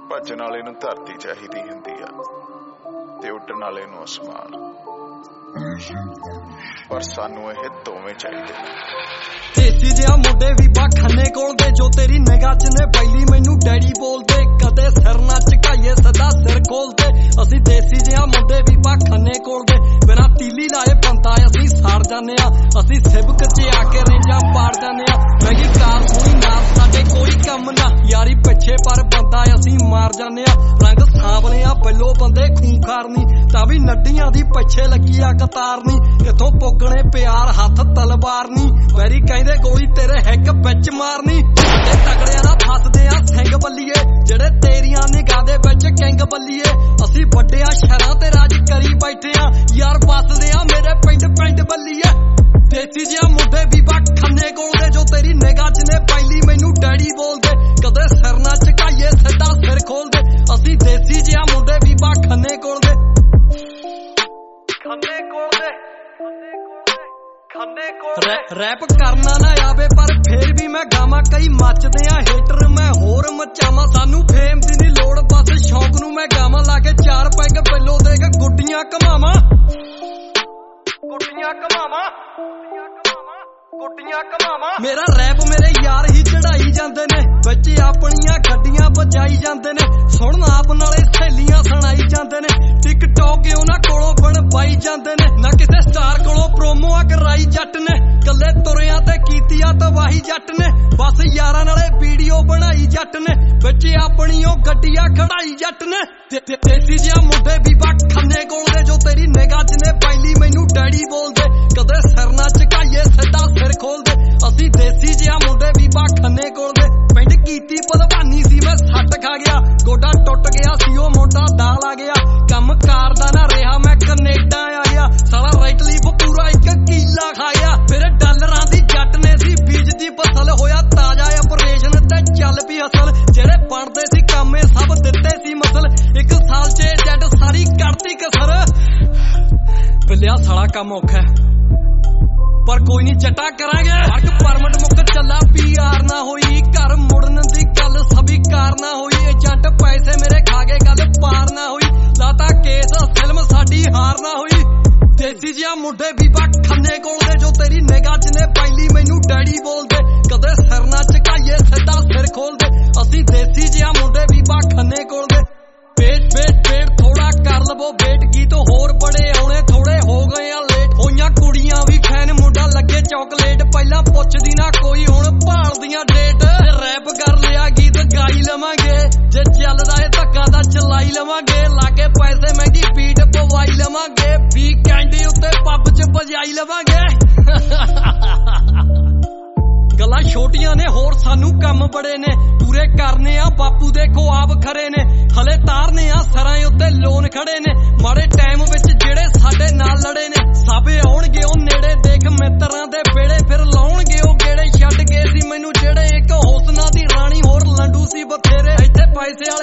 ਭੱਜਣ ਵਾਲੇ ਨੂੰ ਧਰਤੀ ਚਾਹੀਦੀ ਹੁੰਦੀ ਆ ਤੇ ਉੱਡਣ ਵਾਲੇ ਨੂੰ ਅਸਮਾਨ, ਪਰ ਸਾਨੂੰ ਇਹ ਦੋਵੇਂ ਚਾਹੀਦੇ ਨੇ। ਦੇਸੀ ਜਿਹਾ ਮੁੰਡੇ ਵੀ ਬਾਖਾਨੇ ਕੋਲ ਦੇ, ਜੋ ਤੇਰੀ ਨਿਗਾਹ ਚ ਨੇ ਪਹਿਲੀ ਮੈਨੂੰ ਡੈਡੀ ਬੋਲਦੇ। ਕਦੇ ਸਿਰ ਨਾ ਝੁਕਾਈਏ ਸਦਾ ਸਿਰ ਖੋਲਦੇ, ਅਸੀਂ ਦੇਸੀ ਜਿਹਾ ਮੁੰਡੇ ਵੀ ਬਾਖਾਨੇ ਕੋਲ ਦੇ। ਬਿਨਾਂ ਤੀਲੀ ਲਾਏ ਬੰਦਾ ਅਸੀਂ ਸਾੜ ਜਾਂਦੇ ਆ, ਅਸੀਂ ਸਿਵਕ ਚ ਆ ਕੇ ਰੇਂਜਾਂ ਪਾੜ ਜਾਂਦੇ ਆ। ਮਹਿੰਗੀ ਕਾਰ ਸੋਹਣੀ ਨਾਲ ਸਾਡੇ ਕੋਈ ਕੰਮ ਨਾ, ਯਾਰੀ ਪਿੱਛੇ ਪਰ ਬੰਦਾ ਅਸੀਂ ਮਾਰ ਜਾਂਦੇ ਆ। ਰੰਗ ਸਾਂਵਲੇ ਆ ਬਿੱਲੋ ਬੰਦੇ ਖੂੰਖਾਰ ਨੀ, ਤਾਂ ਵੀ ਨੱਡੀਆਂ ਦੀ ਪਿੱਛੇ ਲੱਗੀ ਆ ਕਤਾਰ ਨੀ। ਕਿੱਥੋਂ ਪੁੱਗਣੇ ਪਿਆਰ ਹੱਥ ਤਲਵਾਰ ਨੀ, ਵੈਰੀ ਕਹਿੰਦੇ ਗੋਲੀ ਤੇਰੇ ਹਿੱਕ ਵਿੱਚ ਮਾਰਨੀ। ਸਾਡੇ ਤਗੜਿਆਂ ਦਾ ਫਸਦੇ ਆ ਸਿੰਘ ਬੱਲੀਏ, ਜਿਹੜੇ ਤੇਰੀਆਂ ਨਿਗਾਹ ਦੇ ਵਿੱਚ ਕਿੰਗ ਬੱਲੀਏ। ਅਸੀਂ ਵੱਡਿਆਂ ਸ਼ਹਿਰਾਂ ਤੇ ਰਾਜ ਕਰੀ ਬੈਠੇ ਆ, ਯਾਰ ਵੱਸਦੇ ਆ ਮੇਰੇ ਪਿੰਡ ਪਿੰਡ ਬੱਲੀਏ। ਦੇਸੀ ਜਿਹਾ ਮੁੰਡੇ ਵੀ ਬਾਖਾਨੇ ਕੋਲ ਦੇ, ਜੋ ਤੇਰੀ ਨਿਗਾਹ ਚ ਨੇ ਪਹਿਲੀ ਮੈਨੂੰ ਡੈਡੀ ਬੋਲਦੇ। ਕਦੇ ਸਿਰ ਨਾ ਝੁਕਾਈਏ ਸਿੱਧਾ ਸਿਰ ਖੋਲਦੇ, ਅਸੀਂ ਦੇਸੀ ਜਿਹਾ ਮੁੰਡੇ ਵੀ ਬਾਖਾਨੇ ਕੋਲ ਦੇ। ਖਾਨੇ ਕੋਲ ਦੇ ਰੈਪ ਕਰਨਾ ਨਾ ਆਵੇ ਪਰ ਫੇਰ ਵੀ ਮੈਂ ਗਾਵਾਂ, ਕਈ ਮੱਚਦੇ ਆ ਹੇਟਰ ਮੈਂ ਹੋਰ ਮਚਾਵਾਂ। ਸਾਨੂੰ ਫੇਮ ਦੀ ਨੀ ਲੋੜ ਬਸ ਸ਼ੌਂਕ ਨੂੰ ਮੈਂ ਗਾਵਾਂ, ਲਾ ਕੇ 4 ਪੈਗ ਪਹਿਲੋਂ ਦੇ ਕੇ ਗੁੱਡੀਆਂ ਘਮਾਵਾਂ। ਮੇਰਾ ਰੈਪ ਮੇਰੇ ਯਾਰ ਹੀ ਚੜਾਈ ਜਾਂਦੇ ਨੇ, ਵਿੱਚ ਆਪਣੀਆਂ ਗੱਡੀਆਂ ਬਜਾਈ ਜਾਂਦੇ ਨੇ। ਸੁਣਨ ਆਪ ਨਾਲੇ ਸਹੇਲੀਆਂ ਸੁਣਾਈ ਜਾਂਦੇ ਨੇ, ਟਿਕਟੌਕ ਉਹਨਾਂ ਕੋਲੋਂ ਬਣਵਾਈ ਜਾਂਦੇ ਨੇ। ਨਾ ਕਿਸੇ ਸਟਾਰ ਕੋਲੋਂ ਪ੍ਰੋਮੋਆਂ ਕਰਾਈ ਜੱਟ ਨੇ, ਕੱਲੇ ਤੁਰਿਆਂ ਤੇ ਕੀਤੀ ਆ ਤਬਾਹੀ ਜੱਟ ਨੇ। ਬਸ ਯਾਰਾਂ ਨਾਲੇ ਵੀਡੀਓ ਬਣਾਈ ਜੱਟ ਨੇ, ਵਿੱਚ ਆਪਣੀ ਉਹ ਗੱਡੀਆਂ ਖੜਾਈ ਜੱਟ ਨੇ। ਦੇਸੀ ਜਿਹਾ ਮੁੰਡੇ ਵੀ ਬਾਖਾਨੇ ਕੋਲ ਦੇ, ਜੋ ਤੇਰੀ ਨਿਗਾਹ ਚ ਨੇ ਪਹਿਲੀ ਮੈਨੂੰ ਡੈਡੀ ਬੋਲਦੇ। ਕਦੇ ਸਿਰ ਨਾ ਝੁਕਾਈਏ ਸਿੱਧਾ ਸਿਰ ਖੋਲਦੇ, ਅਸੀਂ ਦੇਸੀ ਜਿਹਾ ਮੁੰਡੇ ਵੀ ਬਾਖਾਨੇ ਕੋਲ ਦੇ। ਪਿੰਡ ਕੀਤੀ ਭਲਵਾਨੀ ਸੀ ਮੈਂ ਸੱਟ ਖਾ ਗਿਆ, ਗੋਡਾ ਟੁੱਟ ਗਿਆ ਸੀ ਉਹ ਮੁੰਡਾ ਦਾਲ ਆ ਗਿਆ। ਕੰਮ ਕਾਰ ਦਾ ਨਾ ਰਿਹਾ ਮੈਂ ਕੈਨੇਡਾ ਆ ਗਿਆ, ਸਾਲਾ ਰਾਈਟ ਲੀਫ ਪੂਰਾ 1 ਕਿੱਲਾ ਖਾਇਆ। ਮੇਰੇ ਡਾਲਰਾਂ ਦੀ ਜੱਟ ਨੇ ਸੀ ਬੀਜ ਦੀ ਫਸਲ, ਹੋਇਆ ਤਾਜ਼ਾ ਆਪਰੇਸ਼ਨ ਤੇ ਚੱਲ ਪਈ ਅਸਲ। ਜਿਹੜੇ ਬਣਦੇ ਸੀ ਕੰਮੇ ਸਭ ਦਿੱਤੇ ਸੀ ਮਸਲ, 1 ਸਾਲ ਚ ਜੱਟ ਸਾਰੀ ਕੱਢਤੀ ਕਸਰ। ਬਿੱਲਿਆ ਸਾਲਾ ਕੰਮ ਔਖਾ ਪਰ ਕੋਈ ਨੀ ਜੱਟਾ ਕਰਾਂਗੇ। ਵਰਕ ਪਰਮਿਟ ਮੁੱਕ ਚੱਲਾ PR ਨਾ ਹੋਈ, ਘਰ ਮੁੜਨ ਦੀ ਗੱਲ ਸਵੀਕਾਰ ਨਾ ਹੋਈ। ਏਜੰਟ ਪੈਸੇ ਮੇਰੇ ਖਾ ਗਏ ਗੱਲ ਪਾਰ ਨਾ ਹੋਈ, ਲਾਤਾ ਕੇਸ ਫਿਲਮ ਸਾਡੀ ਹਾਰ ਨਾ ਹੋਈ। ਦੇਸੀ ਜਿਹਾ ਮੁੰਡੇ ਵੀ ਬਾਖਾਨੇ ਕੋਲ ਦੇ, ਜੋ ਤੇਰੀ ਨਿਗਾਹ ਚ ਨੇ ਪਹਿਲੀ ਮੈਨੂੰ ਡੈਡੀ ਬੋਲਦੇ। ਕਦੇ ਸਿਰ ਨਾ ਝੁਕਾਈਏ ਸਿੱਧਾ ਸਿਰ ਖੋਲਦੇ, ਅਸੀਂ ਦੇਸੀ ਜਿਹਾ ਮੁੰਡੇ ਵੀ ਬਾਖਾਨੇ ਕੋਲ ਦੇ। ਵੇਟ ਥੋੜਾ ਕਰ ਲਵੋ ਵੇਟ, ਗੀਤ ਹੋਰ ਬੜੇ ਆਉਣੇ ਥੋੜੇ ਹੋ ਗਏ ਆ ਲੇਟ। ਹੋਈਆਂ ਕੁੜੀਆਂ ਵੀ ਫੈਨ ਮੁੰਡਾ ਲੱਗੇ ਚੌਕਲੇਟ, ਪਹਿਲਾਂ ਪੁੱਛਦੀ ਨਾ ਕੋਈ ਹੁਣ ਭਾਲਦੀਆਂ ਡੇਟ। ਰੈਪ ਕਰ ਲਿਆ ਗੀਤ ਗਾਈ ਲਵਾਂਗੇ, ਜੇ ਚੱਲਦਾ ਏ ਧੱਕਾ ਤਾਂ ਚਲਾਈ ਲਵਾਂਗੇ। ਲਾਗੇ ਪੈਸੇ ਮਹਿੰਗੀ ਬੀਟ ਪਵਾਈ ਲਵਾਂਗੇ, ਵੀਕਐਂਡ ਉੱਤੇ ਪੱਬ ਚ ਵਜਾਈ ਲਵਾਂਗੇ। ਗੱਲਾਂ ਛੋਟੀਆਂ ਨੇ ਹੋਰ ਸਾਨੂੰ ਕੰਮ ਬੜੇ ਨੇ, ਪੂਰੇ ਕਰਨੇ ਆ ਬਾਪੂ ਦੇ ਖੁਆਬ ਖਰੇ ਨੇ। ਹਲੇ ਤਾਰਨੇ ਆ ਸਰਾਂ ਉੱਤੇ ਲੋਨ ਖੜੇ ਨੇ, ਮਾੜੇ ਟਾਈਮ ਵਿੱਚ ਜਿਹੜੇ ਸਾਡੇ ਨਾਲ ਲੜੇ ਨੇ। ਸਭ ਆਉਣਗੇ ਉਹ ਨੇੜੇ ਦੇਖ ਮਿੱਤਰਾਂ ਦੇ ਵੇੜੇ, ਫਿਰ ਲਾਉਣਗੇ ਉਹ ਗੇੜੇ। ਛੱਡ ਗਏ ਸੀ ਮੈਨੂੰ ਜਿਹੜੇ ਇੱਕ ਹੁਸਨਾ ਦੀ ਰਾਣੀ, ਹੋਰ ਲੰਡੂ ਸੀ ਬਥੇਰੇ। ਇੱਥੇ ਪੈਸਿਆਂ